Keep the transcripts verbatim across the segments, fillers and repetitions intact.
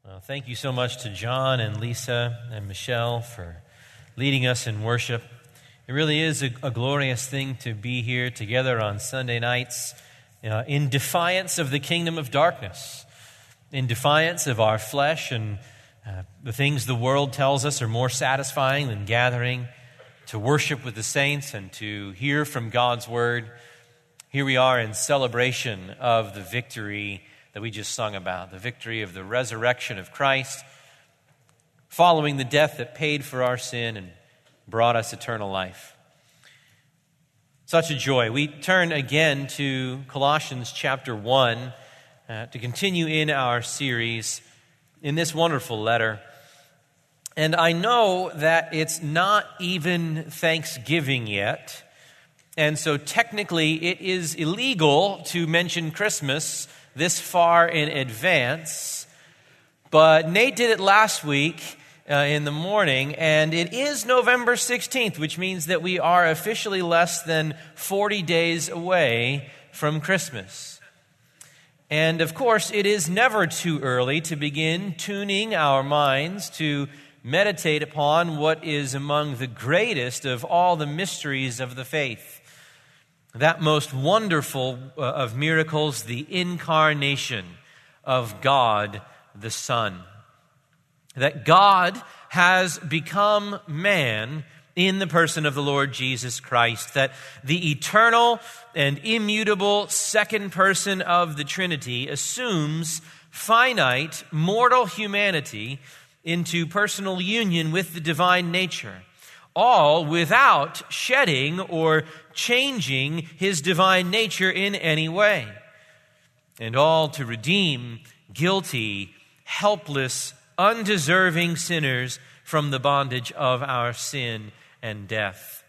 Well, thank you so much to John and Lisa and Michelle for leading us in worship. It really is a, a glorious thing to be here together on Sunday nights uh, in defiance of the kingdom of darkness, in defiance of our flesh and uh, the things the world tells us are more satisfying than gathering to worship with the saints and to hear from God's word. Here we are in celebration of the victory that we just sung about, the victory of the resurrection of Christ, following the death that paid for our sin and brought us eternal life. Such a joy. We turn again to Colossians chapter one uh, to continue in our series in this wonderful letter. And I know that it's not even Thanksgiving yet, and so technically it is illegal to mention Christmas this far in advance, but Nate did it last week uh, in the morning, and it is November sixteenth, which means that we are officially less than forty days away from Christmas. And of course, it is never too early to begin tuning our minds to meditate upon what is among the greatest of all the mysteries of the faith. That most wonderful of miracles, the incarnation of God the Son. That God has become man in the person of the Lord Jesus Christ. That the eternal and immutable second person of the Trinity assumes finite, mortal humanity into personal union with the divine nature, all without shedding or changing his divine nature in any way, and all to redeem guilty, helpless, undeserving sinners from the bondage of our sin and death.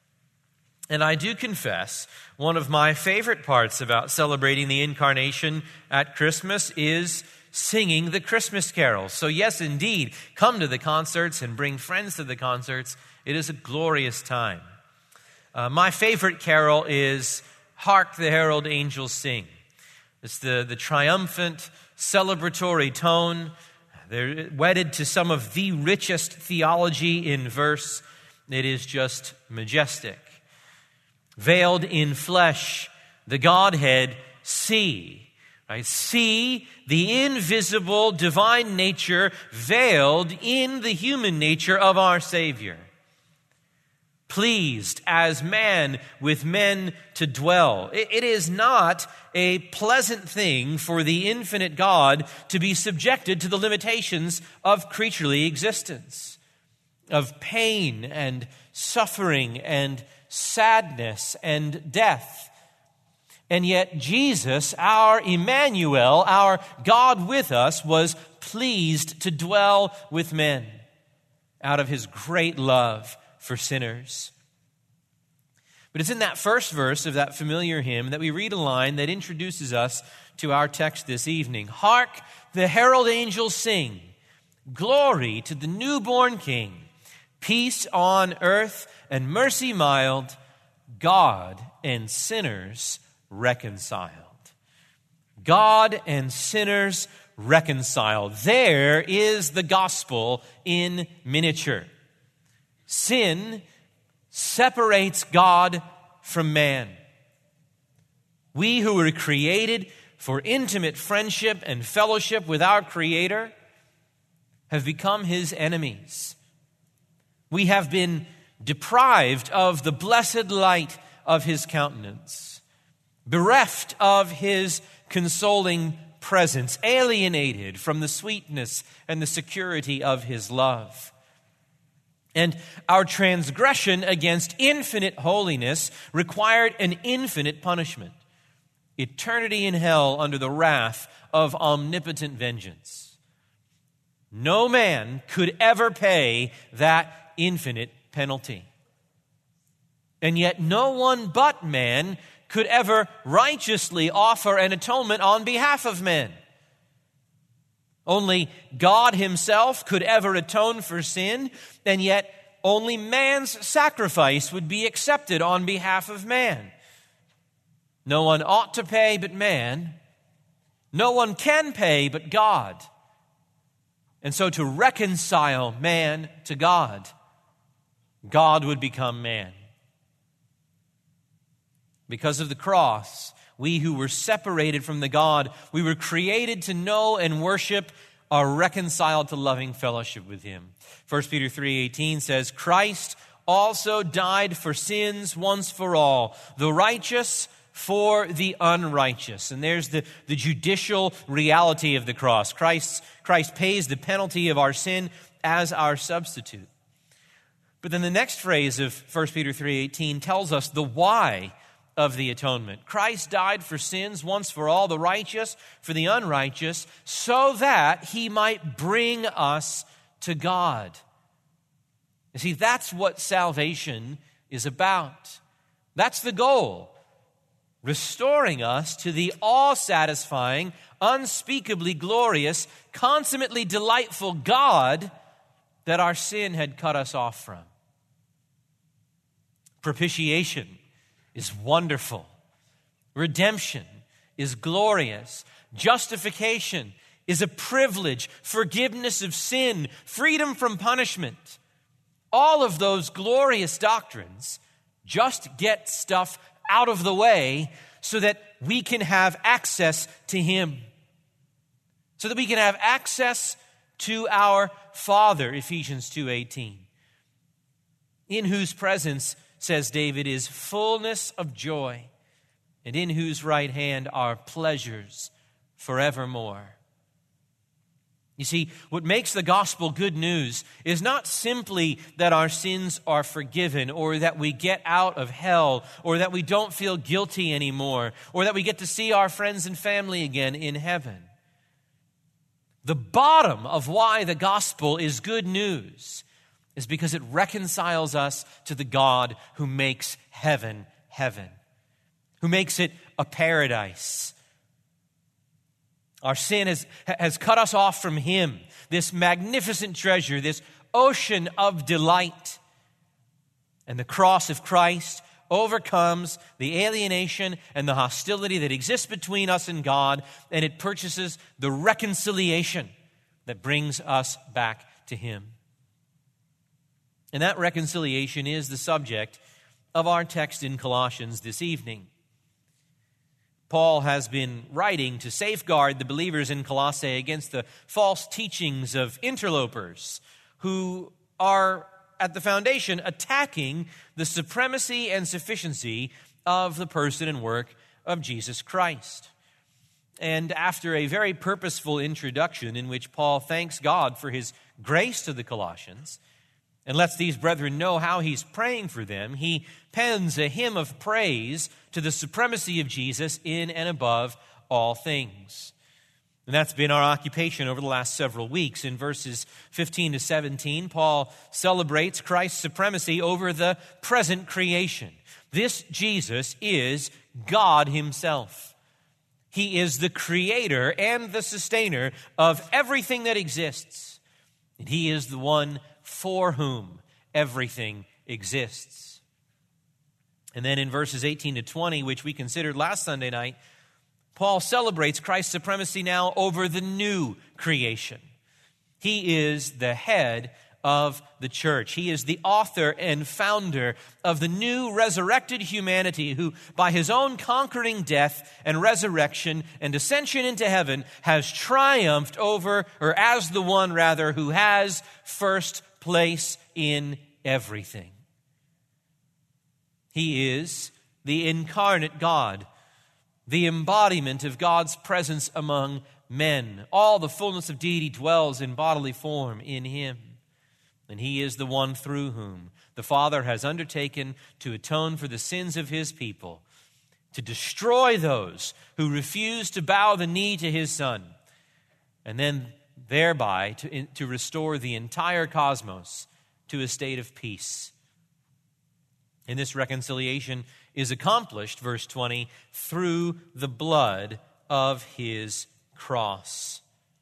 And I do confess, one of my favorite parts about celebrating the incarnation at Christmas is singing the Christmas carols. So yes, indeed, come to the concerts and bring friends to the concerts. It is a glorious time. Uh, my favorite carol is Hark the Herald Angels Sing. It's the, the triumphant, celebratory tone. They're wedded to some of the richest theology in verse. It is just majestic. Veiled in flesh, the Godhead see. Right? See the invisible divine nature veiled in the human nature of our Savior. Pleased as man with men to dwell. It, it is not a pleasant thing for the infinite God to be subjected to the limitations of creaturely existence, of pain and suffering and sadness and death. And yet Jesus, our Emmanuel, our God with us, was pleased to dwell with men out of his great love for sinners. But it's in that first verse of that familiar hymn that we read a line that introduces us to our text this evening. Hark, the herald angels sing, glory to the newborn King, peace on earth and mercy mild, God and sinners reconciled. God and sinners reconciled. There is the gospel in miniature. Sin separates God from man. We who were created for intimate friendship and fellowship with our Creator have become his enemies. We have been deprived of the blessed light of his countenance, bereft of his consoling presence, alienated from the sweetness and the security of his love. And our transgression against infinite holiness required an infinite punishment, eternity in hell under the wrath of omnipotent vengeance. No man could ever pay that infinite penalty. And yet no one but man could ever righteously offer an atonement on behalf of men. Only God himself could ever atone for sin, and yet only man's sacrifice would be accepted on behalf of man. No one ought to pay but man. No one can pay but God. And so to reconcile man to God, God would become man. Because of the cross, we who were separated from the God we were created to know and worship are reconciled to loving fellowship with him. First Peter three eighteen says, Christ also died for sins once for all, the righteous for the unrighteous. And there's the, the judicial reality of the cross. Christ, Christ pays the penalty of our sin as our substitute. But then the next phrase of First Peter three eighteen tells us the why of the atonement. Christ died for sins once for all, the righteous for the unrighteous, so that he might bring us to God. You see, that's what salvation is about. That's the goal. Restoring us to the all-satisfying, unspeakably glorious, consummately delightful God that our sin had cut us off from. Propitiation is wonderful. Redemption is glorious. Justification is a privilege. Forgiveness of sin, freedom from punishment. All of those glorious doctrines just get stuff out of the way so that we can have access to him. So that we can have access to our Father, Ephesians two eighteen. In whose presence, says David, is fullness of joy, and in whose right hand are pleasures forevermore. You see, what makes the gospel good news is not simply that our sins are forgiven, or that we get out of hell, or that we don't feel guilty anymore, or that we get to see our friends and family again in heaven. The bottom of why the gospel is good news is because it reconciles us to the God who makes heaven heaven, who makes it a paradise. Our sin has, has cut us off from him, this magnificent treasure, this ocean of delight. And the cross of Christ overcomes the alienation and the hostility that exists between us and God, and it purchases the reconciliation that brings us back to him. And that reconciliation is the subject of our text in Colossians this evening. Paul has been writing to safeguard the believers in Colossae against the false teachings of interlopers who are at the foundation attacking the supremacy and sufficiency of the person and work of Jesus Christ. And after a very purposeful introduction in which Paul thanks God for his grace to the Colossians and lets these brethren know how he's praying for them, he pens a hymn of praise to the supremacy of Jesus in and above all things. And that's been our occupation over the last several weeks. In verses fifteen to seventeen, Paul celebrates Christ's supremacy over the present creation. This Jesus is God himself. He is the creator and the sustainer of everything that exists. And he is the one for whom everything exists. And then in verses eighteen to twenty, which we considered last Sunday night, Paul celebrates Christ's supremacy now over the new creation. He is the head of the church. He is the author and founder of the new resurrected humanity who, by his own conquering death and resurrection and ascension into heaven, has triumphed over, or as the one rather, who has first place in everything. He is the incarnate God, the embodiment of God's presence among men. All the fullness of deity dwells in bodily form in him. And he is the one through whom the Father has undertaken to atone for the sins of his people, to destroy those who refuse to bow the knee to his Son, and then thereby to, to restore the entire cosmos to a state of peace. And this reconciliation is accomplished, verse twenty, through the blood of his cross.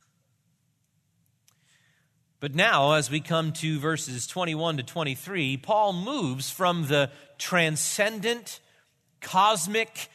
But now, as we come to verses twenty-one to twenty-three, Paul moves from the transcendent, cosmic,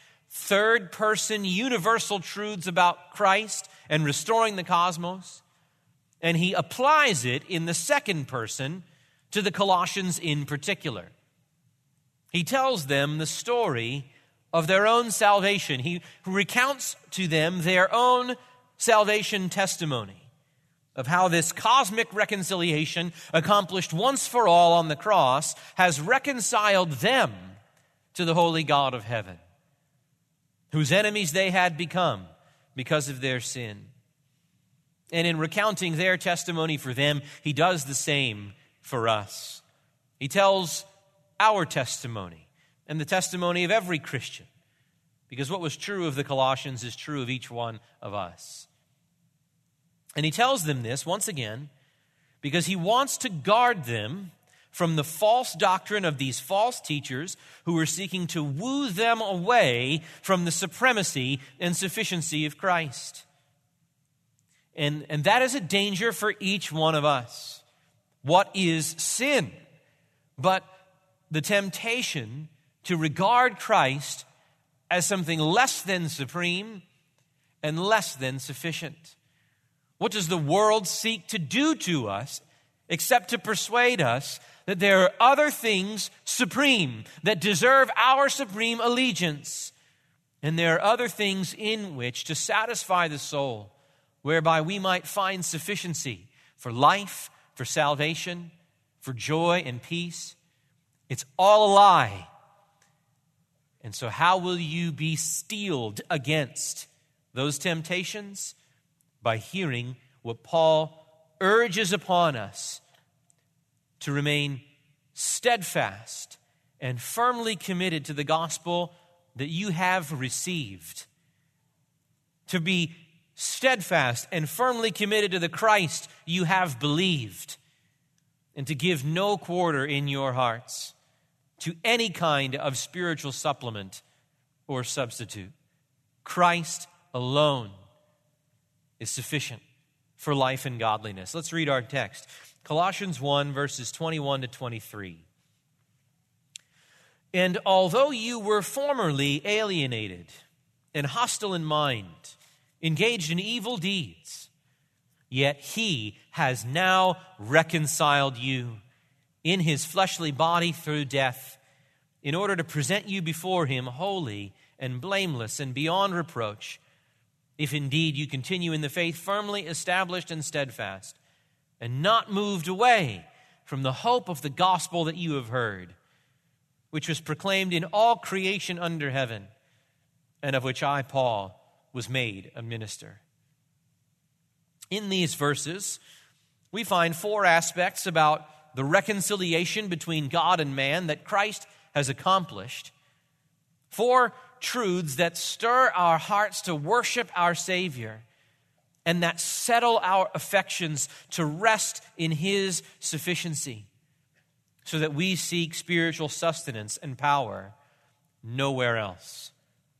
third-person, universal truths about Christ and restoring the cosmos And he applies it in the second person to the Colossians in particular. He tells them the story of their own salvation. He recounts to them their own salvation testimony of how this cosmic reconciliation accomplished once for all on the cross has reconciled them to the holy God of heaven, whose enemies they had become because of their sin. And in recounting their testimony for them, he does the same for us. He tells our testimony and the testimony of every Christian, because what was true of the Colossians is true of each one of us. And he tells them this, once again, because he wants to guard them from the false doctrine of these false teachers who are seeking to woo them away from the supremacy and sufficiency of Christ. And, and that is a danger for each one of us. What is sin? But the temptation to regard Christ as something less than supreme and less than sufficient. What does the world seek to do to us except to persuade us that there are other things supreme that deserve our supreme allegiance, and there are other things in which to satisfy the soul, whereby we might find sufficiency for life, for salvation, for joy and peace? It's all a lie. And so how will you be steeled against those temptations? By hearing what Paul urges upon us to remain steadfast and firmly committed to the gospel that you have received. To be steadfast and firmly committed to the Christ you have believed. And to give no quarter in your hearts to any kind of spiritual supplement or substitute. Christ alone is sufficient for life and godliness. Let's read our text. Colossians one, verses twenty-one to twenty-three. And although you were formerly alienated and hostile in mind, engaged in evil deeds, yet he has now reconciled you in his fleshly body through death, in order to present you before him holy and blameless and beyond reproach, if indeed you continue in the faith firmly established and steadfast, and not moved away from the hope of the gospel that you have heard, which was proclaimed in all creation under heaven, and of which I, Paul, was made a minister. In these verses, we find four aspects about the reconciliation between God and man that Christ has accomplished. Four truths that stir our hearts to worship our Savior and that settle our affections to rest in his sufficiency, so that we seek spiritual sustenance and power nowhere else.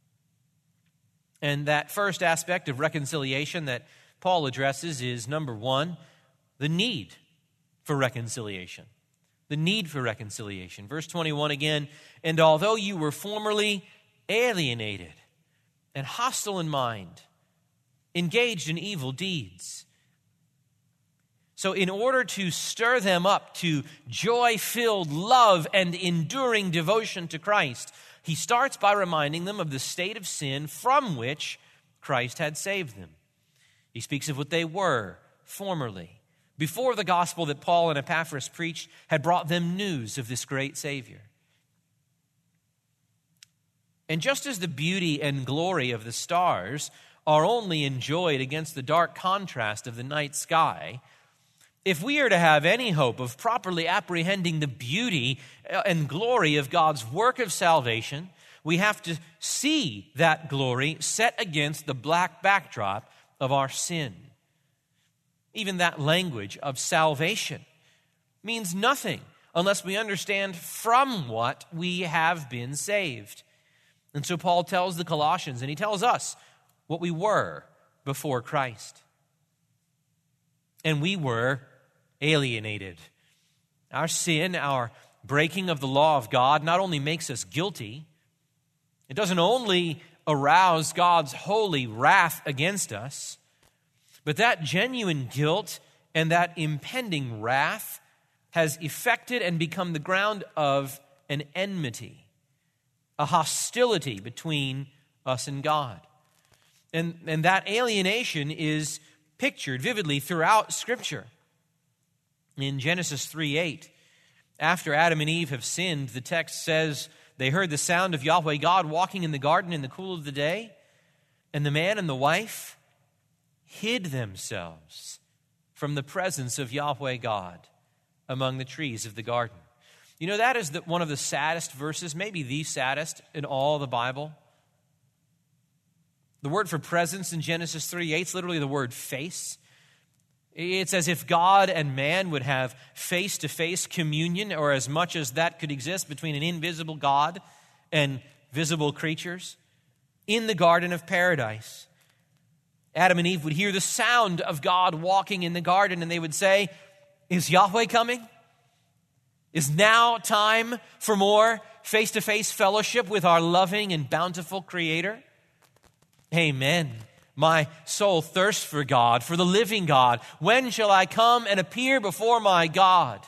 And that first aspect of reconciliation that Paul addresses is, number one, the need for reconciliation. The need for reconciliation. Verse twenty-one again, and although you were formerly alienated and hostile in mind, engaged in evil deeds. So in order to stir them up to joy-filled love and enduring devotion to Christ, he starts by reminding them of the state of sin from which Christ had saved them. He speaks of what they were formerly, before the gospel that Paul and Epaphras preached had brought them news of this great Savior. And just as the beauty and glory of the stars are only enjoyed against the dark contrast of the night sky, if we are to have any hope of properly apprehending the beauty and glory of God's work of salvation, we have to see that glory set against the black backdrop of our sin. Even that language of salvation means nothing unless we understand from what we have been saved. And so Paul tells the Colossians, and he tells us, what we were before Christ. And we were alienated. Our sin, our breaking of the law of God, not only makes us guilty, it doesn't only arouse God's holy wrath against us, but that genuine guilt And that impending wrath has effected and become the ground of an enmity, a hostility between us and God. And, and that alienation is pictured vividly throughout Scripture. In Genesis three eight, after Adam and Eve have sinned, the text says, they heard the sound of Yahweh God walking in the garden in the cool of the day, and the man and the wife hid themselves from the presence of Yahweh God among the trees of the garden. You know, that is the, one of the saddest verses, maybe the saddest in all the Bible. The word for presence in Genesis three eight is literally the word face. It's as if God and man would have face-to-face communion, or as much as that could exist between an invisible God and visible creatures, in the Garden of Paradise. Adam and Eve would hear the sound of God walking in the garden, and they would say, "Is Yahweh coming? Is now time for more face-to-face fellowship with our loving and bountiful Creator?" Amen. My soul thirsts for God, for the living God. When shall I come and appear before my God?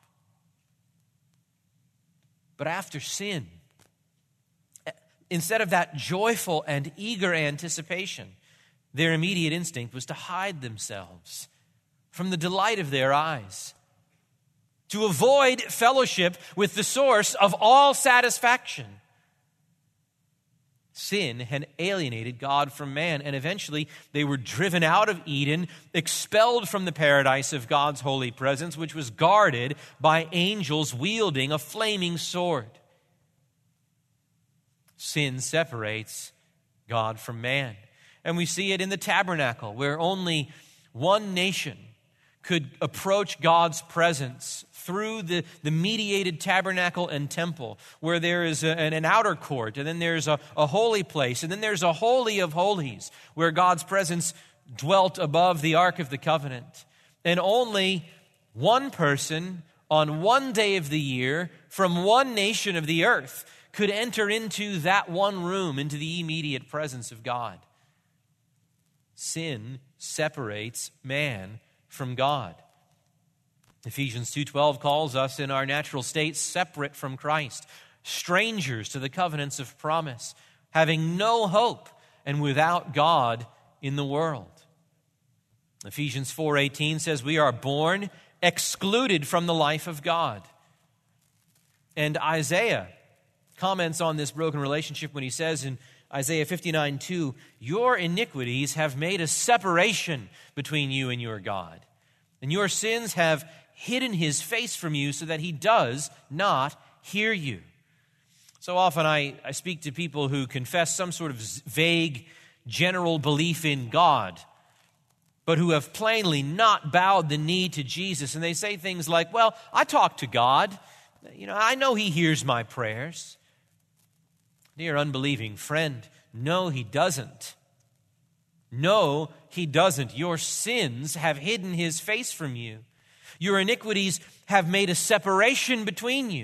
But after sin, instead of that joyful and eager anticipation, their immediate instinct was to hide themselves from the delight of their eyes, to avoid fellowship with the source of all satisfaction. Sin had alienated God from man, and eventually they were driven out of Eden, expelled from the paradise of God's holy presence, which was guarded by angels wielding a flaming sword. Sin separates God from man. And we see it in the tabernacle, where only one nation could approach God's presence through the, the mediated tabernacle and temple, where there is a, an, an outer court, and then there's a, a holy place, and then there's a holy of holies, where God's presence dwelt above the Ark of the Covenant. And only one person on one day of the year from one nation of the earth could enter into that one room, into the immediate presence of God. Sin separates man from God. Ephesians two twelve calls us in our natural state separate from Christ, strangers to the covenants of promise, having no hope and without God in the world. Ephesians four eighteen says we are born excluded from the life of God. And Isaiah comments on this broken relationship when he says in Isaiah fifty-nine two, "Your iniquities have made a separation between you and your God, and your sins have hidden his face from you so that he does not hear you." So often I, I speak to people who confess some sort of vague, general belief in God, but who have plainly not bowed the knee to Jesus. And they say things like, "Well, I talk to God. You know, I know he hears my prayers." Dear unbelieving friend, no, he doesn't. No, he doesn't. Your sins have hidden his face from you. Your iniquities have made a separation between you.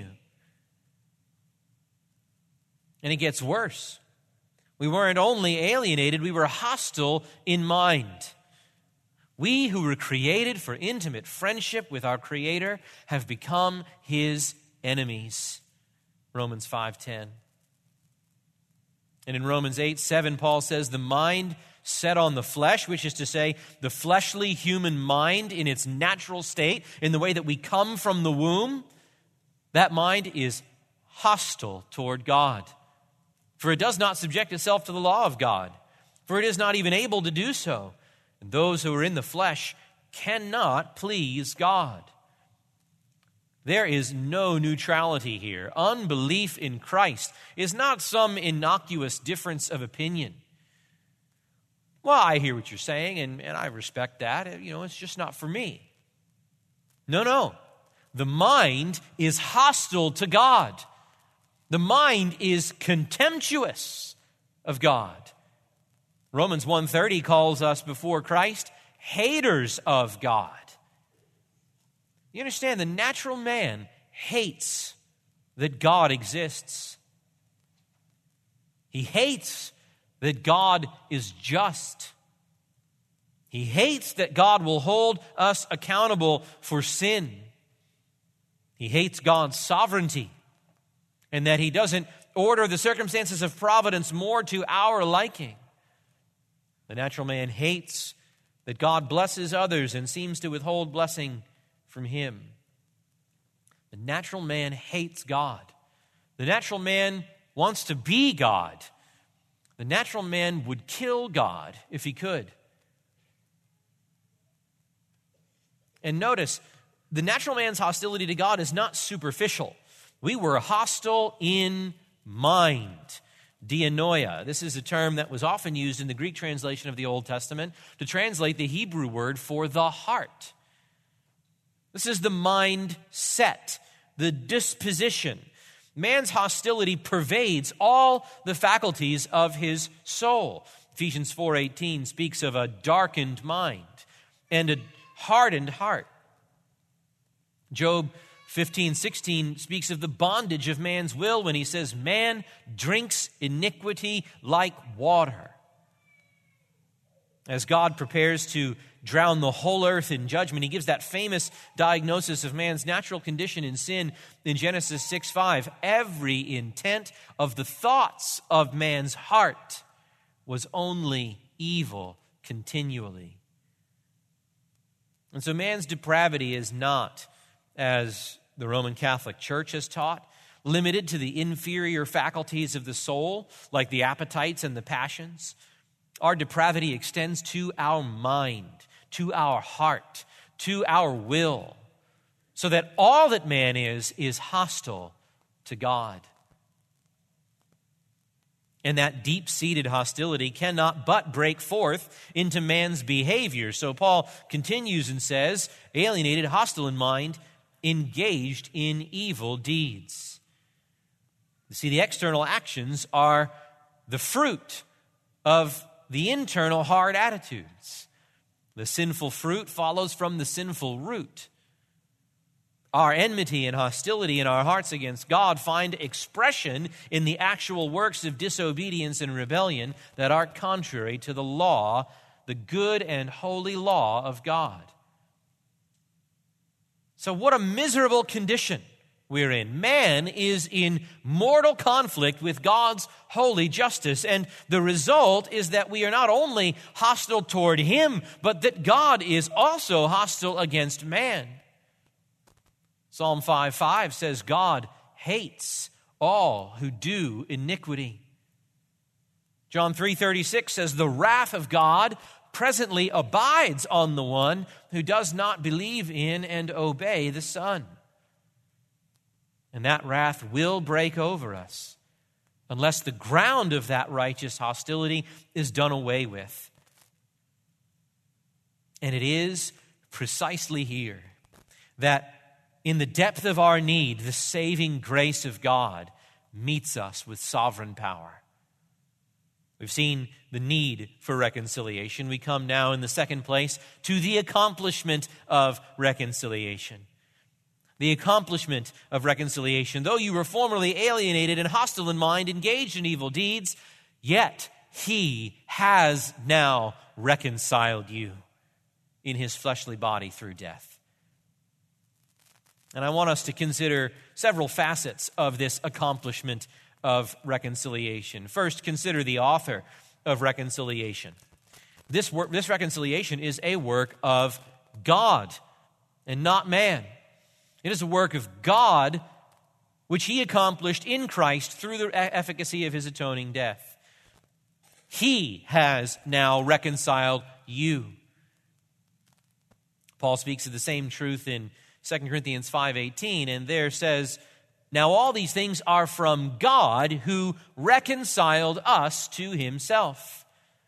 And it gets worse. We weren't only alienated, we were hostile in mind. We who were created for intimate friendship with our Creator have become his enemies. Romans five ten. And in Romans eight seven, Paul says, "The mind set on the flesh," which is to say, the fleshly human mind in its natural state, in the way that we come from the womb, that mind is hostile toward God. For it does not subject itself to the law of God, for it is not even able to do so. And those who are in the flesh cannot please God. There is no neutrality here. Unbelief in Christ is not some innocuous difference of opinion. Well, I hear what you're saying, and, and I respect that. You know, it's just not for me. No, no. The mind is hostile to God. The mind is contemptuous of God. Romans one thirty calls us before Christ haters of God. You understand, the natural man hates that God exists. He hates that God is just. He hates that God will hold us accountable for sin. He hates God's sovereignty and that he doesn't order the circumstances of providence more to our liking. The natural man hates that God blesses others and seems to withhold blessing from him. The natural man hates God. The natural man wants to be God. The natural man would kill God if he could. And notice, the natural man's hostility to God is not superficial. We were hostile in mind. Dianoia. This is a term that was often used in the Greek translation of the Old Testament to translate the Hebrew word for the heart. This is the mindset, the disposition. Man's hostility pervades all the faculties of his soul. Ephesians four eighteen speaks of a darkened mind and a hardened heart. Job fifteen sixteen speaks of the bondage of man's will when he says, man drinks iniquity like water. As God prepares to drown the whole earth in judgment, he gives that famous diagnosis of man's natural condition in sin in Genesis six five. Every intent of the thoughts of man's heart was only evil continually. And so man's depravity is not, as the Roman Catholic Church has taught, limited to the inferior faculties of the soul, like the appetites and the passions. Our depravity extends to our mind, to our heart, to our will, so that all that man is, is hostile to God. And that deep-seated hostility cannot but break forth into man's behavior. So Paul continues and says, alienated, hostile in mind, engaged in evil deeds. You see, the external actions are the fruit of the internal hard attitudes. The sinful fruit follows from the sinful root. Our enmity and hostility in our hearts against God find expression in the actual works of disobedience and rebellion that are contrary to the law, the good and holy law of God. So what a miserable condition we're in. Man is in mortal conflict with God's holy justice, and the result is that we are not only hostile toward him, but that God is also hostile against man. Psalm five five says, God hates all who do iniquity. John three thirty-six says, the wrath of God presently abides on the one who does not believe in and obey the Son. And that wrath will break over us unless the ground of that righteous hostility is done away with. And it is precisely here that in the depth of our need, the saving grace of God meets us with sovereign power. We've seen the need for reconciliation. We come now in the second place to the accomplishment of reconciliation. The accomplishment of reconciliation. Though you were formerly alienated and hostile in mind, engaged in evil deeds, yet he has now reconciled you in his fleshly body through death. And I want us to consider several facets of this accomplishment of reconciliation. First, consider the author of reconciliation. This work, this reconciliation is a work of God and not man. It is a work of God which he accomplished in Christ through the efficacy of his atoning death. He has now reconciled you. Paul speaks of the same truth in Second Corinthians five eighteen, and there says, now all these things are from God who reconciled us to himself.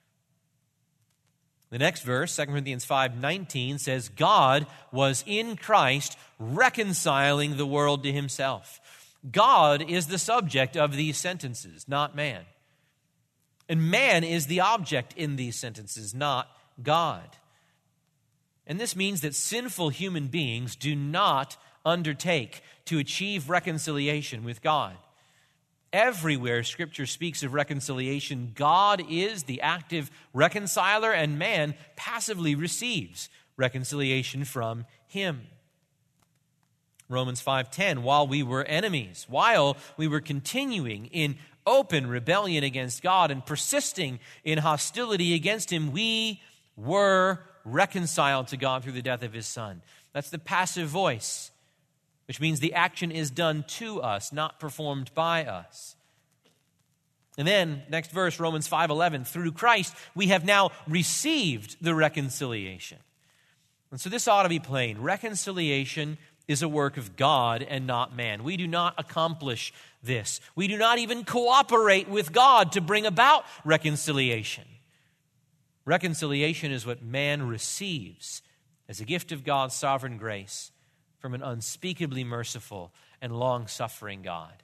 The next verse, Second Corinthians five nineteen, says, God was in Christ reconciling the world to himself. God is the subject of these sentences, not man. And man is the object in these sentences, not God. And this means that sinful human beings do not undertake to achieve reconciliation with God. Everywhere Scripture speaks of reconciliation, God is the active reconciler, and man passively receives reconciliation from him. Romans five ten, while we were enemies, while we were continuing in open rebellion against God and persisting in hostility against him, we were reconciled to God through the death of his Son. That's the passive voice, which means the action is done to us, not performed by us. And then, next verse, Romans five eleven, through Christ we have now received the reconciliation. And so this ought to be plain. Reconciliation is a work of God and not man. We do not accomplish this. We do not even cooperate with God to bring about reconciliation. Reconciliation is what man receives as a gift of God's sovereign grace from an unspeakably merciful and long-suffering God.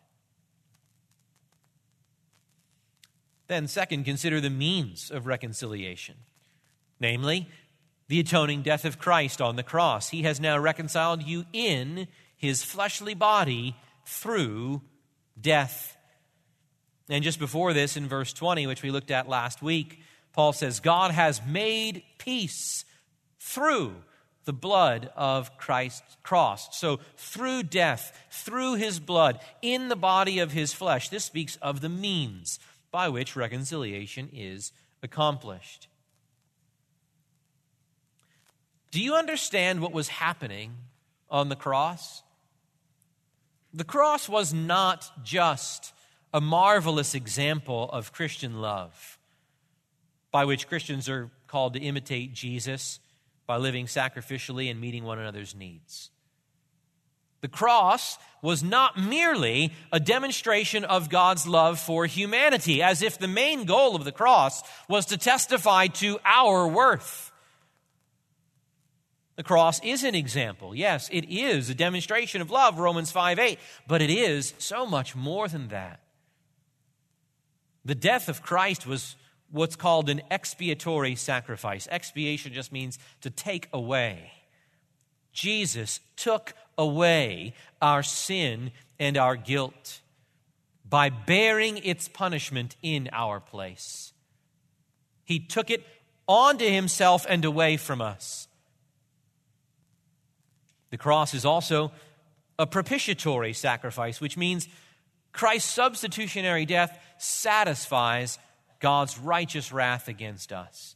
Then, second, consider the means of reconciliation, namely, the atoning death of Christ on the cross. He has now reconciled you in his fleshly body through death. And just before this, in verse twenty, which we looked at last week, Paul says, God has made peace through the blood of Christ's cross. So through death, through his blood, in the body of his flesh. This speaks of the means by which reconciliation is accomplished. Do you understand what was happening on the cross? The cross was not just a marvelous example of Christian love, by which Christians are called to imitate Jesus by living sacrificially and meeting one another's needs. The cross was not merely a demonstration of God's love for humanity, as if the main goal of the cross was to testify to our worth. The cross is an example. Yes, it is a demonstration of love, Romans five eight, but it is so much more than that. The death of Christ was what's called an expiatory sacrifice. Expiation just means to take away. Jesus took away our sin and our guilt by bearing its punishment in our place. He took it onto himself and away from us. The cross is also a propitiatory sacrifice, which means Christ's substitutionary death satisfies God's righteous wrath against us.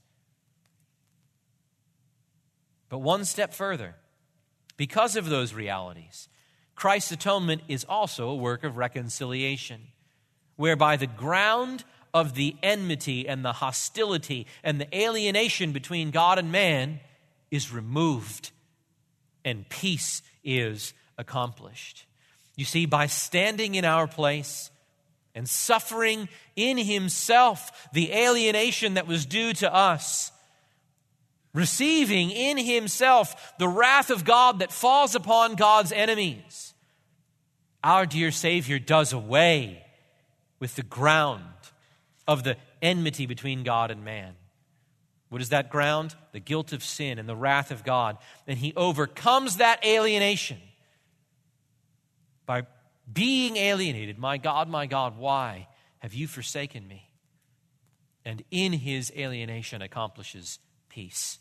But one step further, because of those realities, Christ's atonement is also a work of reconciliation, whereby the ground of the enmity and the hostility and the alienation between God and man is removed, and peace is accomplished. You see, by standing in our place and suffering in himself the alienation that was due to us, receiving in himself the wrath of God that falls upon God's enemies, our dear Savior does away with the ground of the enmity between God and man. What is that ground? The guilt of sin and the wrath of God. And he overcomes that alienation by being alienated. My God, my God, why have you forsaken me? And in his alienation accomplishes peace.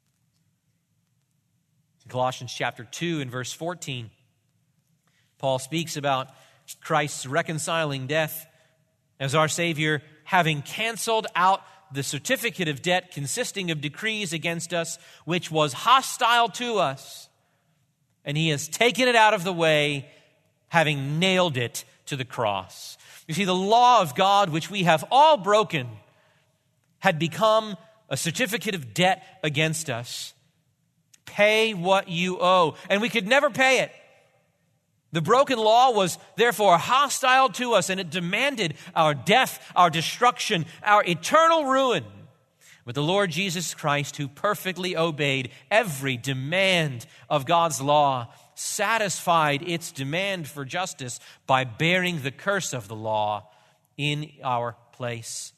In Colossians chapter two and verse fourteen, Paul speaks about Christ's reconciling death as our Savior having canceled out the certificate of debt consisting of decrees against us, which was hostile to us, and he has taken it out of the way, having nailed it to the cross. You see, the law of God, which we have all broken, had become a certificate of debt against us. Pay what you owe. And we could never pay it. The broken law was therefore hostile to us, and it demanded our death, our destruction, our eternal ruin. But the Lord Jesus Christ, who perfectly obeyed every demand of God's law, satisfied its demand for justice by bearing the curse of the law in our place.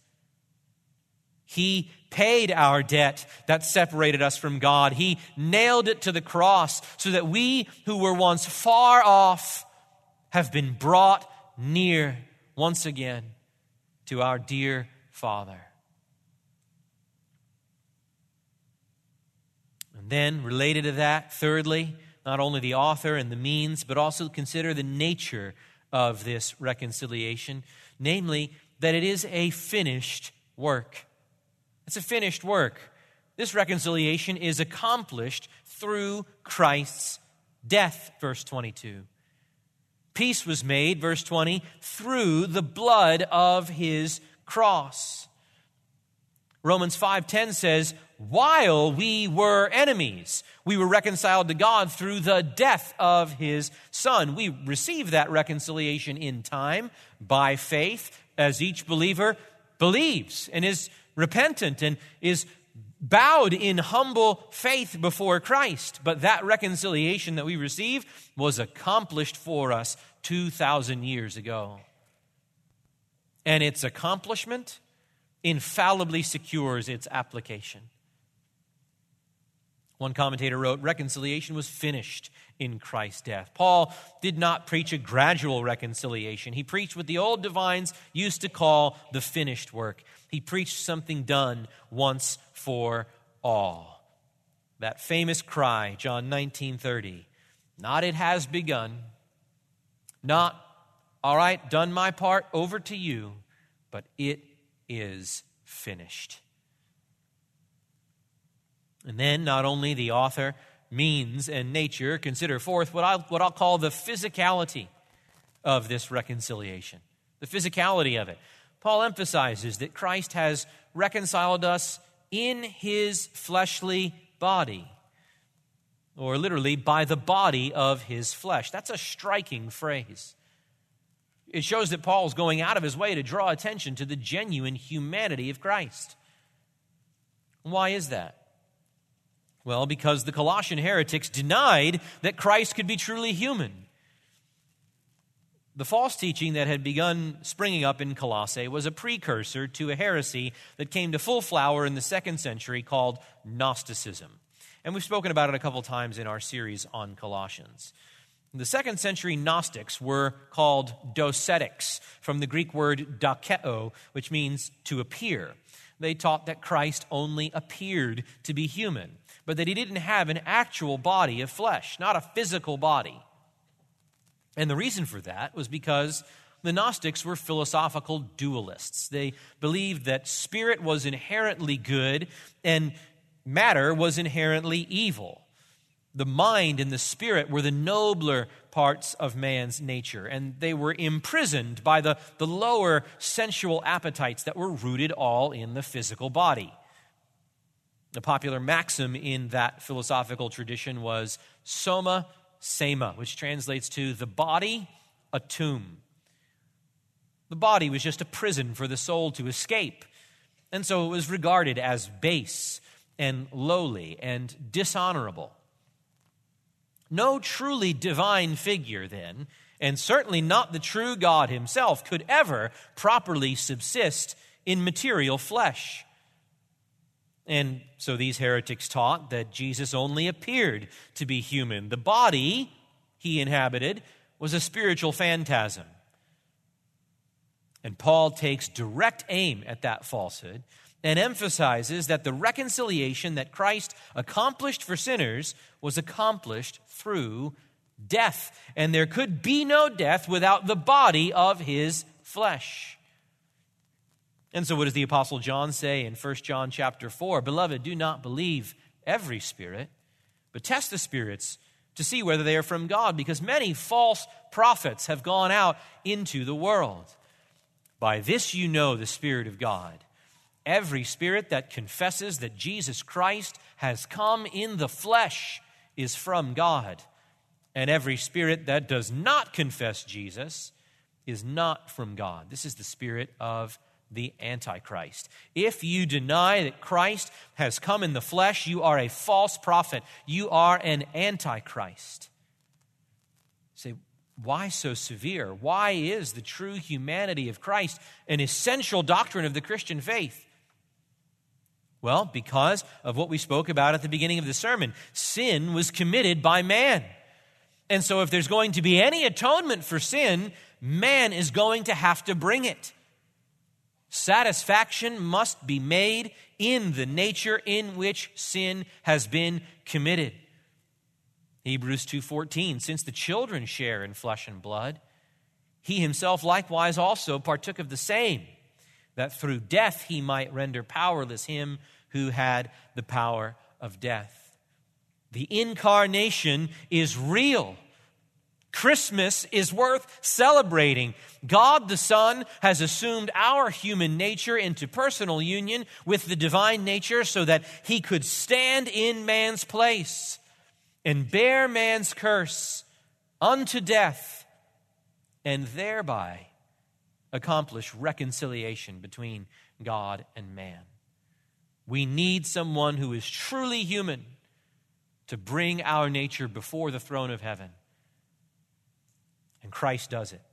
He paid our debt that separated us from God. He nailed it to the cross so that we who were once far off have been brought near once again to our dear Father. And then, related to that, thirdly, not only the author and the means, but also consider the nature of this reconciliation, namely, that it is a finished work. It's a finished work. This reconciliation is accomplished through Christ's death, verse twenty-two. Peace was made, verse twenty, through the blood of his cross. Romans five ten says, while we were enemies, we were reconciled to God through the death of his Son. We receive that reconciliation in time by faith as each believer believes and is repentant and is bowed in humble faith before Christ. But that reconciliation that we receive was accomplished for us two thousand years ago. And its accomplishment infallibly secures its application. One commentator wrote, reconciliation was finished in Christ's death. Paul did not preach a gradual reconciliation. He preached what the old divines used to call the finished work. He preached something done once for all. That famous cry, John nineteen thirty, not it has begun, not, all right, done my part, over to you, but it is finished. And then not only the author, means, and nature, consider fourth what, I, what I'll call the physicality of this reconciliation. The physicality of it. Paul emphasizes that Christ has reconciled us in his fleshly body, or literally by the body of his flesh. That's a striking phrase. It shows that Paul's going out of his way to draw attention to the genuine humanity of Christ. Why is that? Well, because the Colossian heretics denied that Christ could be truly human. The false teaching that had begun springing up in Colossae was a precursor to a heresy that came to full flower in the second century called Gnosticism. And we've spoken about it a couple times in our series on Colossians. The second century Gnostics were called docetics, from the Greek word dokeo, which means to appear. They taught that Christ only appeared to be human, but that he didn't have an actual body of flesh, not a physical body. And the reason for that was because the Gnostics were philosophical dualists. They believed that spirit was inherently good and matter was inherently evil. The mind and the spirit were the nobler parts of man's nature, and they were imprisoned by the, the lower sensual appetites that were rooted all in the physical body. The popular maxim in that philosophical tradition was soma sema, which translates to the body, a tomb. The body was just a prison for the soul to escape, and so it was regarded as base and lowly and dishonorable. No truly divine figure, then, and certainly not the true God himself, could ever properly subsist in material flesh. And so these heretics taught that Jesus only appeared to be human. The body he inhabited was a spiritual phantasm. And Paul takes direct aim at that falsehood and emphasizes that the reconciliation that Christ accomplished for sinners was accomplished through death. And there could be no death without the body of his flesh. And so what does the Apostle John say in First John chapter four? Beloved, do not believe every spirit, but test the spirits to see whether they are from God, because many false prophets have gone out into the world. By this you know the Spirit of God. Every spirit that confesses that Jesus Christ has come in the flesh is from God. And every spirit that does not confess Jesus is not from God. This is the spirit of the Antichrist. If you deny that Christ has come in the flesh, you are a false prophet. You are an Antichrist. You say, why so severe? Why is the true humanity of Christ an essential doctrine of the Christian faith? Well, because of what we spoke about at the beginning of the sermon. Sin was committed by man. And so if there's going to be any atonement for sin, man is going to have to bring it. Satisfaction must be made in the nature in which sin has been committed. Hebrews two fourteen, since the children share in flesh and blood, he himself likewise also partook of the same, that through death he might render powerless him who had the power of death. The incarnation is real. Christmas is worth celebrating. God the Son has assumed our human nature into personal union with the divine nature so that he could stand in man's place and bear man's curse unto death and thereby accomplish reconciliation between God and man. We need someone who is truly human to bring our nature before the throne of heaven. And Christ does it.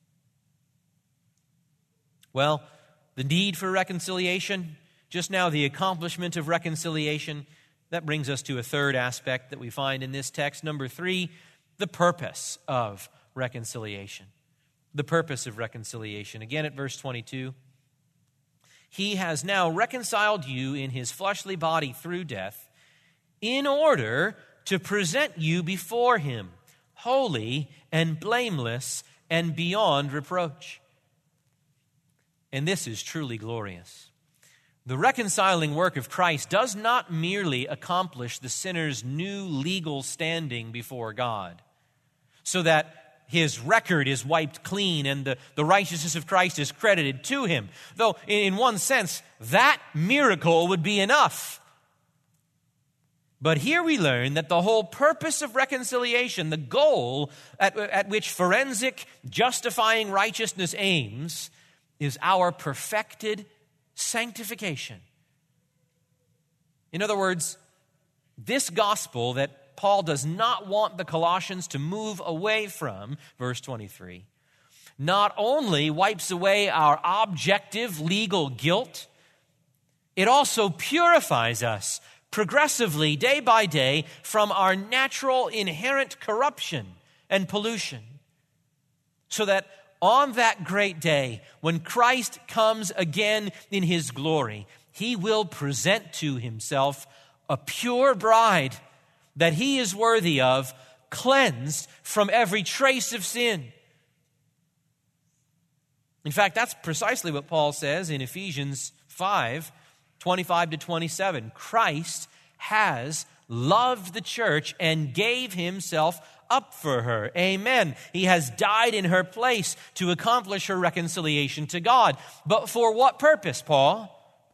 Well, the need for reconciliation, just now the accomplishment of reconciliation, that brings us to a third aspect that we find in this text. Number three, the purpose of reconciliation. The purpose of reconciliation. Again at verse twenty-two. He has now reconciled you in his fleshly body through death in order to present you before him, holy and blameless and beyond reproach. And this is truly glorious. The reconciling work of Christ does not merely accomplish the sinner's new legal standing before God, so that his record is wiped clean and the, the righteousness of Christ is credited to him. Though, in one sense, that miracle would be enough. But here we learn that the whole purpose of reconciliation, the goal at, at which forensic justifying righteousness aims, is our perfected sanctification. In other words, this gospel that Paul does not want the Colossians to move away from, verse twenty-three, not only wipes away our objective legal guilt, it also purifies us progressively, day by day, from our natural inherent corruption and pollution, so that on that great day, when Christ comes again in his glory, he will present to himself a pure bride that he is worthy of, cleansed from every trace of sin. In fact, that's precisely what Paul says in Ephesians five, twenty-five to twenty-seven. Christ has loved the church and gave himself up for her. Amen. He has died in her place to accomplish her reconciliation to God. But for what purpose, Paul?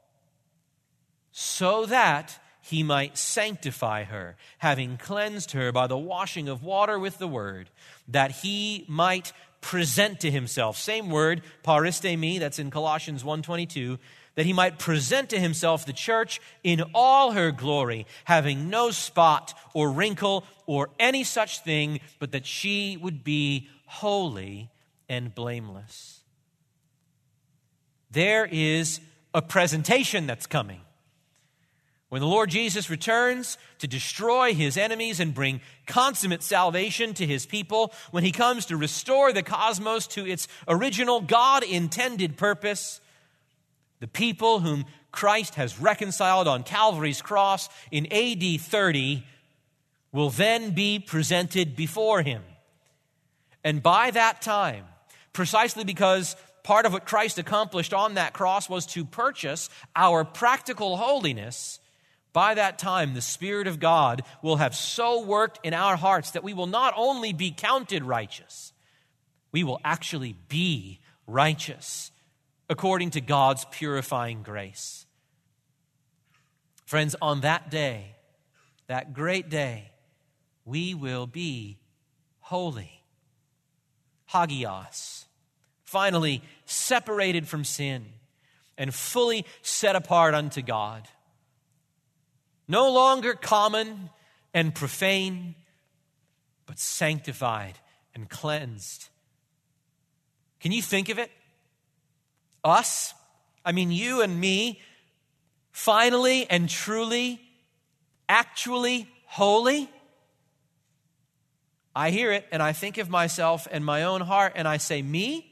So that he might sanctify her, having cleansed her by the washing of water with the word, that he might present to himself, same word, paristemi, that's in Colossians one twenty-two, that he might present to himself the church in all her glory, having no spot or wrinkle or any such thing, but that she would be holy and blameless. There is a presentation that's coming. When the Lord Jesus returns to destroy his enemies and bring consummate salvation to his people, when he comes to restore the cosmos to its original God-intended purpose, the people whom Christ has reconciled on Calvary's cross in A D thirty will then be presented before him. And by that time, precisely because part of what Christ accomplished on that cross was to purchase our practical holiness, by that time, the Spirit of God will have so worked in our hearts that we will not only be counted righteous, we will actually be righteous according to God's purifying grace. Friends, on that day, that great day, we will be holy. Hagios. Finally, separated from sin and fully set apart unto God. No longer common and profane, but sanctified and cleansed. Can you think of it? Us, I mean you and me, finally and truly, actually holy? I hear it and I think of myself and my own heart and I say, me?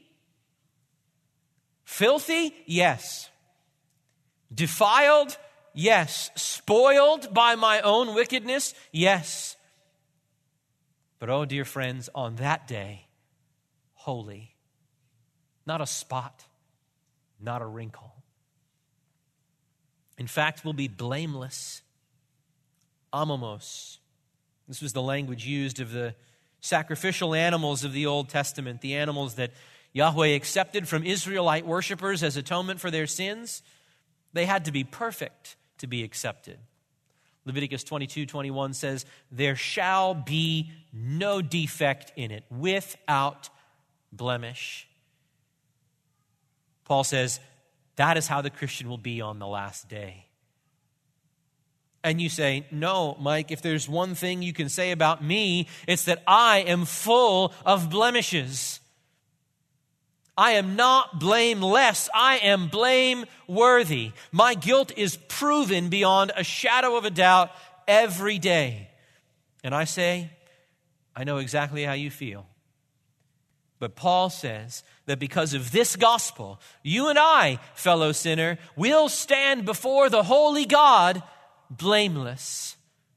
Filthy? Yes. Defiled? Yes. Spoiled by my own wickedness? Yes. But oh, dear friends, on that day, holy. Not a spot, not a wrinkle. In fact, we'll be blameless. Amomos. This was the language used of the sacrificial animals of the Old Testament, the animals that Yahweh accepted from Israelite worshipers as atonement for their sins. They had to be perfect to be accepted. Leviticus twenty-two twenty-one says, there shall be no defect in it, without blemish. Paul says, that is how the Christian will be on the last day. And you say, no, Mike, if there's one thing you can say about me, it's that I am full of blemishes. I am not blameless. I am blameworthy. My guilt is proven beyond a shadow of a doubt every day. And I say, I know exactly how you feel. But Paul says that because of this gospel, you and I, fellow sinner, will stand before the holy God blameless.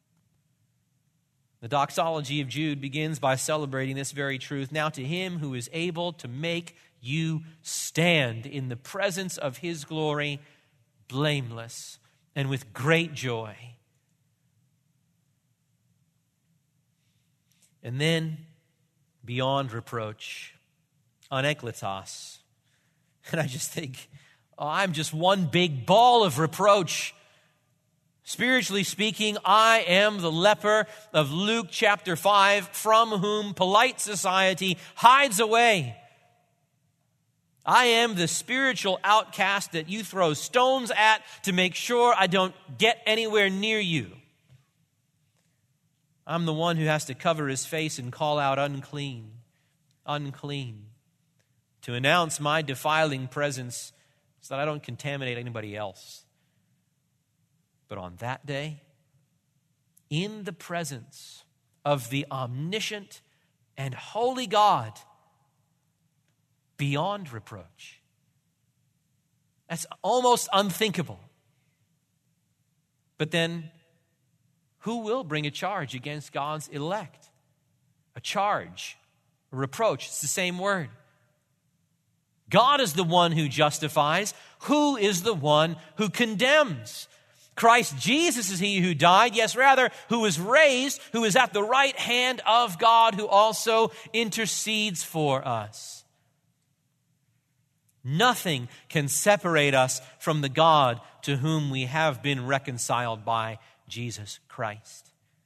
The doxology of Jude begins by celebrating this very truth. Now to him who is able to make you stand in the presence of his glory, blameless and with great joy. And then, beyond reproach, anekletos. And I just think, oh, I'm just one big ball of reproach. Spiritually speaking, I am the leper of Luke chapter five, from whom polite society hides away. I am the spiritual outcast that you throw stones at to make sure I don't get anywhere near you. I'm the one who has to cover his face and call out unclean, unclean, to announce my defiling presence so that I don't contaminate anybody else. But on that day, in the presence of the omniscient and holy God, beyond reproach. That's almost unthinkable. But then, who will bring a charge against God's elect? A charge, a reproach, it's the same word. God is the one who justifies. Who is the one who condemns? Christ Jesus is he who died, yes, rather, who was raised, who is at the right hand of God, who also intercedes for us. Nothing can separate us from the God to whom we have been reconciled by Jesus Christ.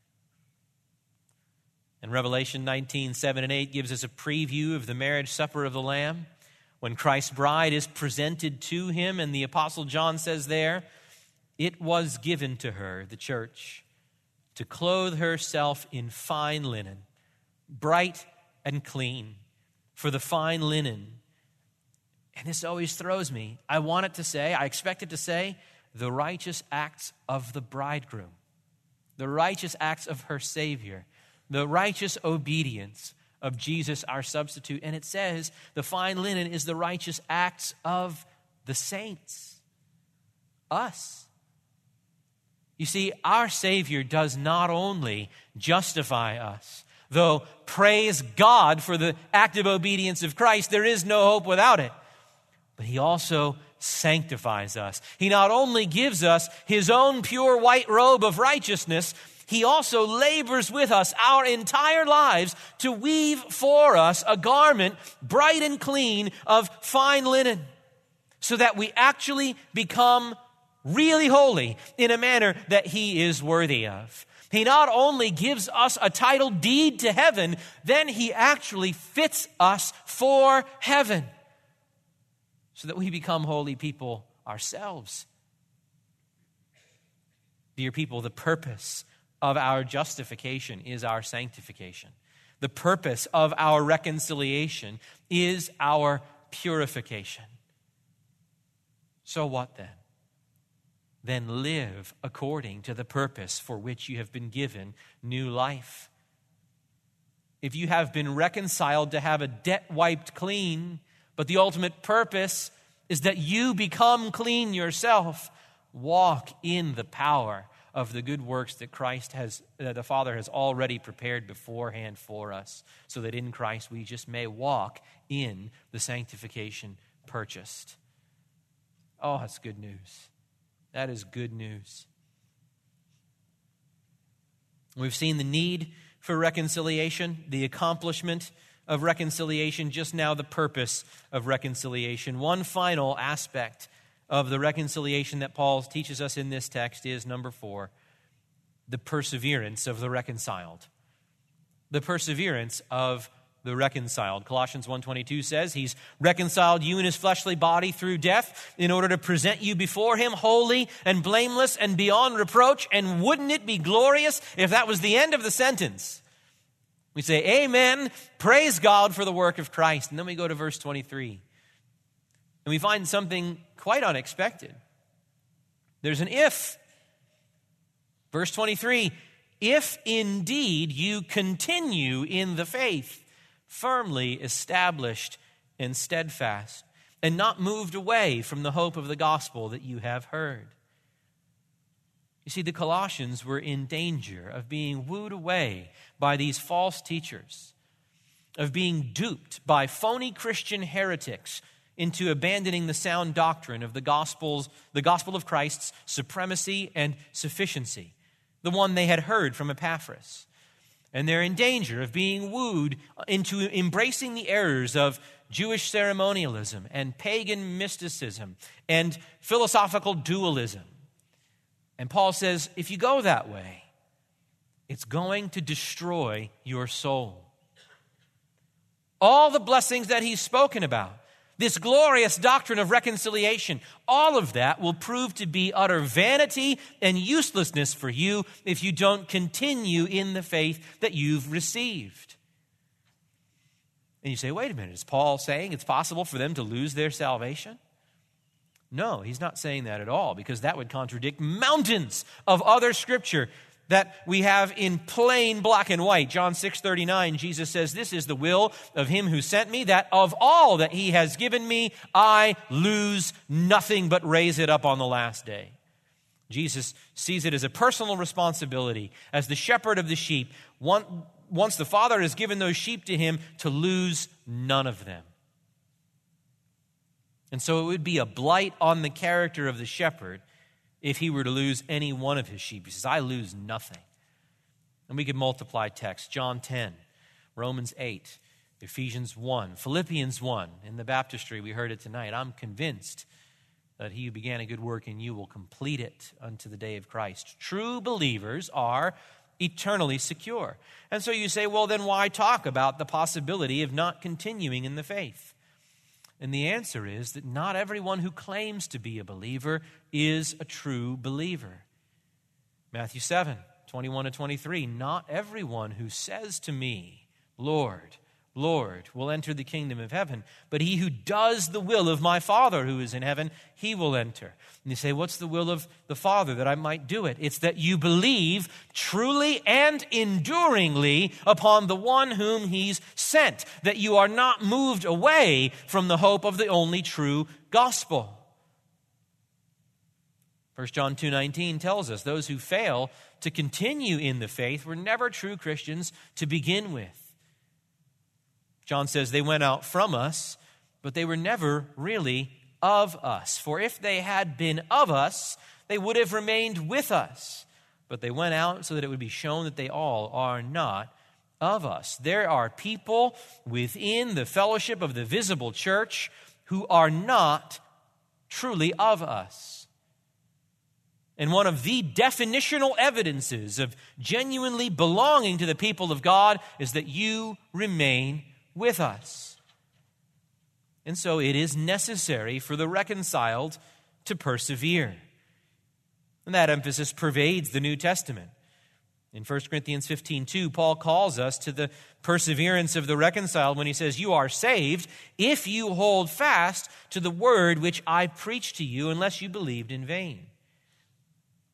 And Revelation nineteen, seven and eight gives us a preview of the marriage supper of the Lamb, when Christ's bride is presented to him, and the Apostle John says there, it was given to her, the church, to clothe herself in fine linen, bright and clean, for the fine linen. And this always throws me. I want it to say, I expect it to say, the righteous acts of the bridegroom, the righteous acts of her Savior, the righteous obedience of Jesus, our substitute. And it says the fine linen is the righteous acts of the saints, us. You see, our Savior does not only justify us, though praise God for the active obedience of Christ, there is no hope without it. But he also sanctifies us. He not only gives us his own pure white robe of righteousness, he also labors with us our entire lives to weave for us a garment bright and clean of fine linen, so that we actually become really holy in a manner that he is worthy of. He not only gives us a title deed to heaven, then he actually fits us for heaven, so that we become holy people ourselves. Dear people, the purpose of our justification is our sanctification. The purpose of our reconciliation is our purification. So what then? Then live according to the purpose for which you have been given new life. if you have been reconciled to have a debt wiped clean, but the ultimate purpose is that you become clean yourself, walk in the power of the good works that Christ has, that the Father has already prepared beforehand for us, so that in Christ we just may walk in the sanctification purchased. Oh, that's good news. That is good news. We've seen the need for reconciliation, the accomplishment of reconciliation, just now the purpose of reconciliation. One final aspect of the reconciliation that Paul teaches us in this text is, number four, the perseverance of the reconciled. The perseverance of the reconciled. Colossians one twenty-two says he's reconciled you in his fleshly body through death in order to present you before him holy and blameless and beyond reproach. And wouldn't it be glorious if that was the end of the sentence? We say, amen, praise God for the work of Christ. And then we go to verse twenty-three. And we find something quite unexpected. There's an if. Verse twenty-three, if indeed you continue in the faith, firmly established and steadfast, and not moved away from the hope of the gospel that you have heard. You see, the Colossians were in danger of being wooed away by these false teachers, of being duped by phony Christian heretics into abandoning the sound doctrine of the gospel's, the gospel of Christ's supremacy and sufficiency, the one they had heard from Epaphras. And they're in danger of being wooed into embracing the errors of Jewish ceremonialism and pagan mysticism and philosophical dualism. And Paul says, if you go that way, it's going to destroy your soul. All the blessings that he's spoken about, this glorious doctrine of reconciliation, all of that will prove to be utter vanity and uselessness for you if you don't continue in the faith that you've received. And you say, wait a minute, is Paul saying it's possible for them to lose their salvation? No, he's not saying that at all, because that would contradict mountains of other scripture that we have in plain black and white. John six thirty-nine, Jesus says, this is the will of him who sent me, that of all that he has given me, I lose nothing but raise it up on the last day. Jesus sees it as a personal responsibility as the shepherd of the sheep, once the Father has given those sheep to him, to lose none of them. And so it would be a blight on the character of the shepherd if he were to lose any one of his sheep. He says, I lose nothing. And we could multiply texts. John ten, Romans eight, Ephesians one, Philippians one. In the baptistry, we heard it tonight. I'm convinced that he who began a good work in you will complete it unto the day of Christ. True believers are eternally secure. And so you say, well, then why talk about the possibility of not continuing in the faith? And the answer is that not everyone who claims to be a believer is a true believer. Matthew seven, twenty-one to twenty-three, not everyone who says to me, Lord, Lord, will enter the kingdom of heaven, but he who does the will of my Father who is in heaven, he will enter. And you say, what's the will of the Father that I might do it? It's that you believe truly and enduringly upon the one whom he's sent, that you are not moved away from the hope of the only true gospel. First John two nineteen tells us those who fail to continue in the faith were never true Christians to begin with. John says they went out from us, but they were never really of us. For if they had been of us, they would have remained with us. But they went out so that it would be shown that they all are not of us. There are people within the fellowship of the visible church who are not truly of us. And one of the definitional evidences of genuinely belonging to the people of God is that you remain with us. And so it is necessary for the reconciled to persevere. And that emphasis pervades the New Testament. In First Corinthians fifteen two, Paul calls us to the perseverance of the reconciled when he says, you are saved if you hold fast to the word which I preached to you, unless you believed in vain.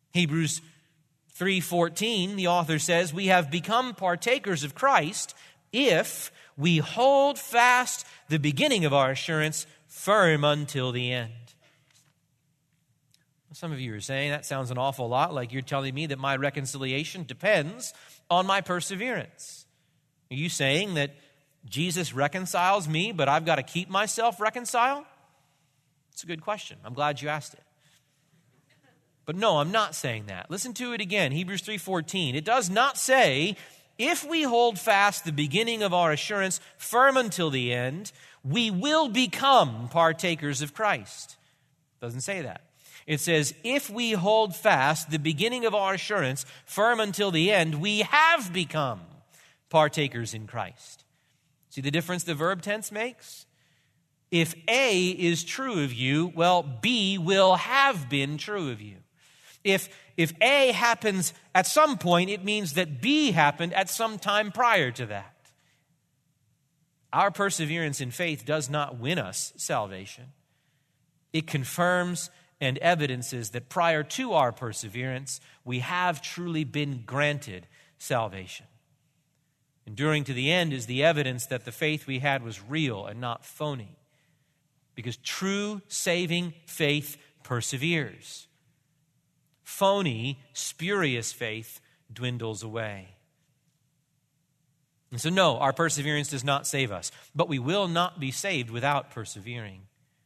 Hebrews three fourteen, the author says, we have become partakers of Christ if we hold fast the beginning of our assurance firm until the end. Some of you are saying that sounds an awful lot like you're telling me that my reconciliation depends on my perseverance. Are you saying that Jesus reconciles me, but I've got to keep myself reconciled? It's a good question. I'm glad you asked it. But no, I'm not saying that. Listen to it again, Hebrews three fourteen. It does not say, if we hold fast the beginning of our assurance firm until the end, we will become partakers of Christ. It doesn't say that. It says, if we hold fast the beginning of our assurance firm until the end, we have become partakers in Christ. See the difference the verb tense makes? If A is true of you, well, B will have been true of you. If, if A happens at some point, it means that B happened at some time prior to that. Our perseverance in faith does not win us salvation. It confirms and evidences that prior to our perseverance, we have truly been granted salvation. Enduring to the end is the evidence that the faith we had was real and not phony. Because true saving faith perseveres. Phony, spurious faith dwindles away. And so no, our perseverance does not save us. But we will not be saved without persevering.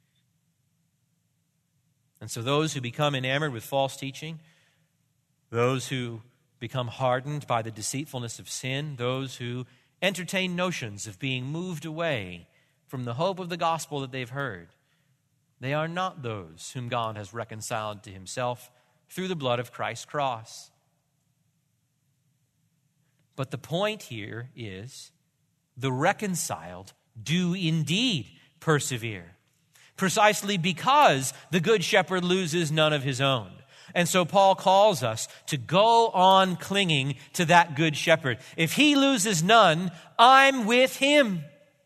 And so those who become enamored with false teaching, those who become hardened by the deceitfulness of sin, those who entertain notions of being moved away from the hope of the gospel that they've heard, they are not those whom God has reconciled to himself through the blood of Christ's cross. But the point here is the reconciled do indeed persevere, precisely because the good shepherd loses none of his own. And so Paul calls us to go on clinging to that good shepherd. If he loses none, I'm with him.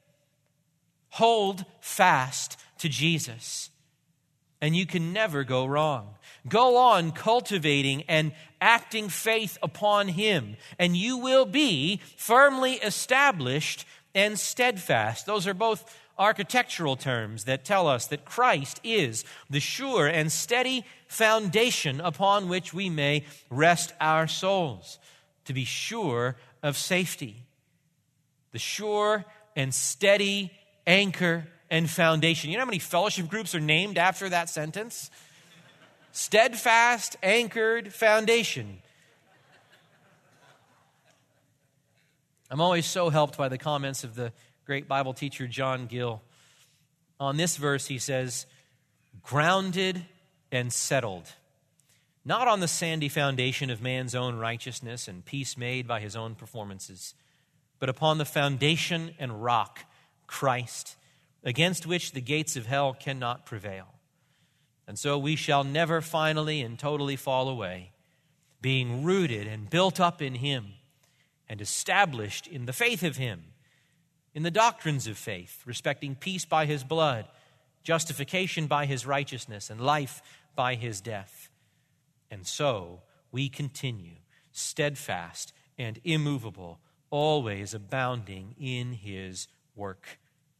Hold fast to Jesus, and you can never go wrong. Go on cultivating and acting faith upon him, and you will be firmly established and steadfast. Those are both architectural terms that tell us that Christ is the sure and steady foundation upon which we may rest our souls, to be sure of safety. The sure and steady anchor and foundation. You know how many fellowship groups are named after that sentence? Steadfast, anchored, foundation. I'm always so helped by the comments of the great Bible teacher John Gill. On this verse, he says, grounded and settled, not on the sandy foundation of man's own righteousness and peace made by his own performances, but upon the foundation and rock, Christ, against which the gates of hell cannot prevail. And so we shall never finally and totally fall away, being rooted and built up in him and established in the faith of him, in the doctrines of faith, respecting peace by his blood, justification by his righteousness, and life by his death. And so we continue steadfast and immovable, always abounding in his work.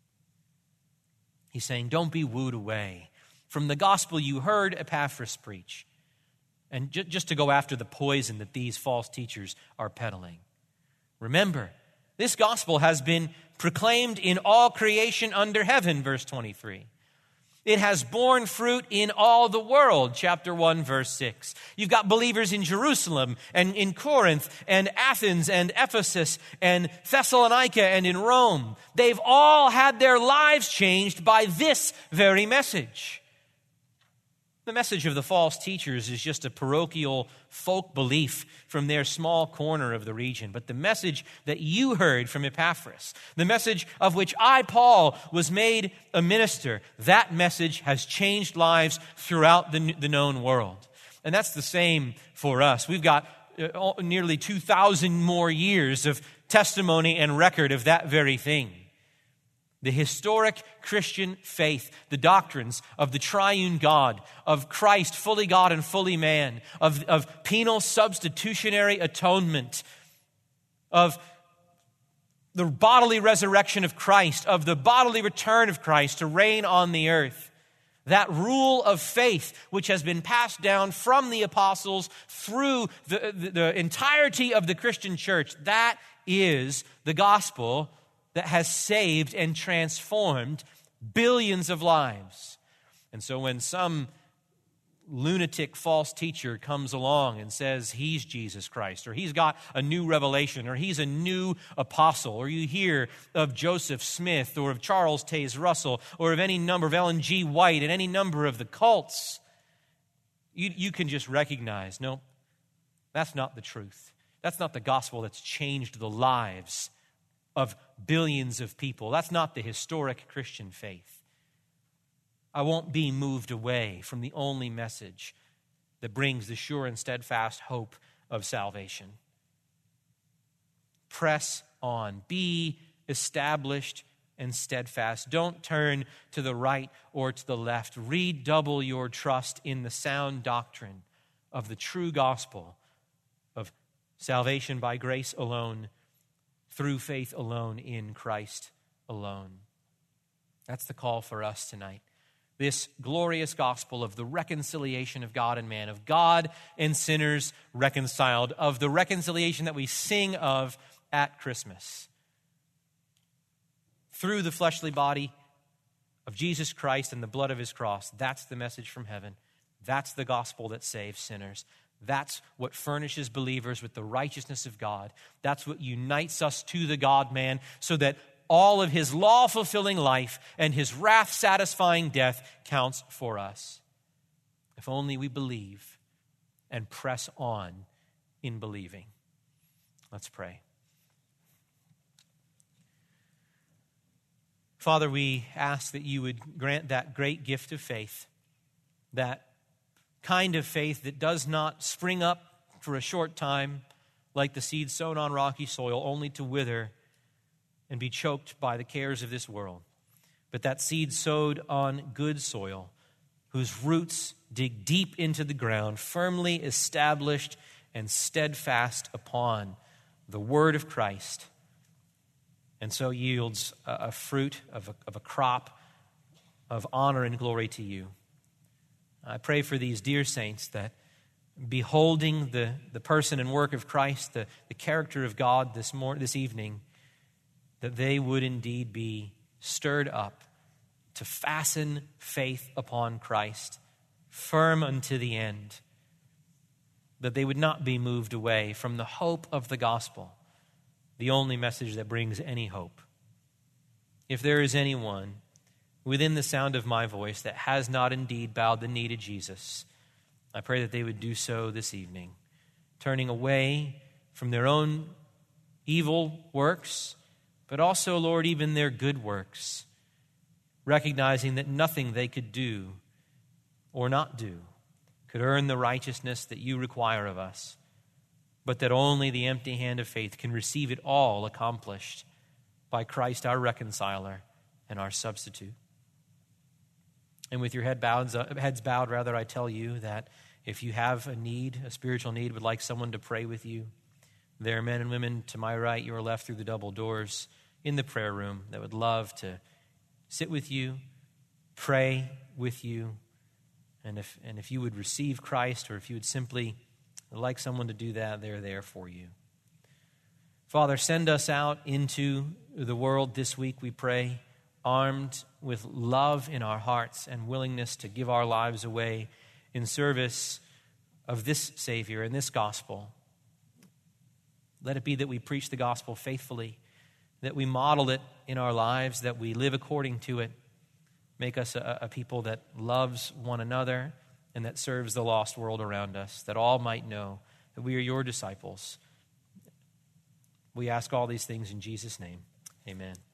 He's saying, don't be wooed away from the gospel you heard Epaphras preach, and ju- just to go after the poison that these false teachers are peddling. Remember, this gospel has been proclaimed in all creation under heaven, verse twenty-three. It has borne fruit in all the world, chapter one, verse six. You've got believers in Jerusalem and in Corinth and Athens and Ephesus and Thessalonica and in Rome. They've all had their lives changed by this very message. The message of the false teachers is just a parochial folk belief from their small corner of the region. But the message that you heard from Epaphras, the message of which I, Paul, was made a minister, that message has changed lives throughout the, the known world. And that's the same for us. We've got uh, nearly two thousand more years of testimony and record of that very thing. The historic Christian faith, the doctrines of the triune God, of Christ, fully God and fully man, of, of penal substitutionary atonement, of the bodily resurrection of Christ, of the bodily return of Christ to reign on the earth. That rule of faith, which has been passed down from the apostles through the, the, the entirety of the Christian church, that is the gospel that has saved and transformed billions of lives. And so when some lunatic false teacher comes along and says he's Jesus Christ, or he's got a new revelation, or he's a new apostle, or you hear of Joseph Smith, or of Charles Taze Russell, or of any number of Ellen G. White and any number of the cults, you, you can just recognize, no, that's not the truth. That's not the gospel that's changed the lives of billions of people. That's not the historic Christian faith. I won't be moved away from the only message that brings the sure and steadfast hope of salvation. Press on. Be established and steadfast. Don't turn to the right or to the left. Redouble your trust in the sound doctrine of the true gospel of salvation by grace alone, through faith alone, in Christ alone. That's the call for us tonight. This glorious gospel of the reconciliation of God and man, of God and sinners reconciled, of the reconciliation that we sing of at Christmas. Through the fleshly body of Jesus Christ and the blood of his cross, that's the message from heaven. That's the gospel that saves sinners. That's what furnishes believers with the righteousness of God. That's what unites us to the God-man, so that all of his law-fulfilling life and his wrath-satisfying death counts for us. If only we believe and press on in believing. Let's pray. Father, we ask that you would grant that great gift of faith, that kind of faith that does not spring up for a short time like the seed sown on rocky soil, only to wither and be choked by the cares of this world. But that seed sowed on good soil, whose roots dig deep into the ground, firmly established and steadfast upon the word of Christ, and so yields a, a fruit of a, of a crop of honor and glory to you. I pray for these dear saints that, beholding the, the person and work of Christ, the, the character of God this mor- this evening, that they would indeed be stirred up to fasten faith upon Christ, firm unto the end, that they would not be moved away from the hope of the gospel, the only message that brings any hope. If there is anyone within the sound of my voice that has not indeed bowed the knee to Jesus, I pray that they would do so this evening, turning away from their own evil works, but also, Lord, even their good works, recognizing that nothing they could do or not do could earn the righteousness that you require of us, but that only the empty hand of faith can receive it all accomplished by Christ, our reconciler and our substitute. And with your head bowed, heads bowed, rather, I tell you that if you have a need, a spiritual need, would like someone to pray with you, there are men and women to my right, your left, through the double doors in the prayer room that would love to sit with you, pray with you, and if and if you would receive Christ, or if you would simply like someone to do that, they're there for you. Father, send us out into the world this week, we pray, armed with love in our hearts and willingness to give our lives away in service of this Savior and this gospel. Let it be that we preach the gospel faithfully, that we model it in our lives, that we live according to it. Make us a, a people that loves one another and that serves the lost world around us, that all might know that we are your disciples. We ask all these things in Jesus' name. Amen.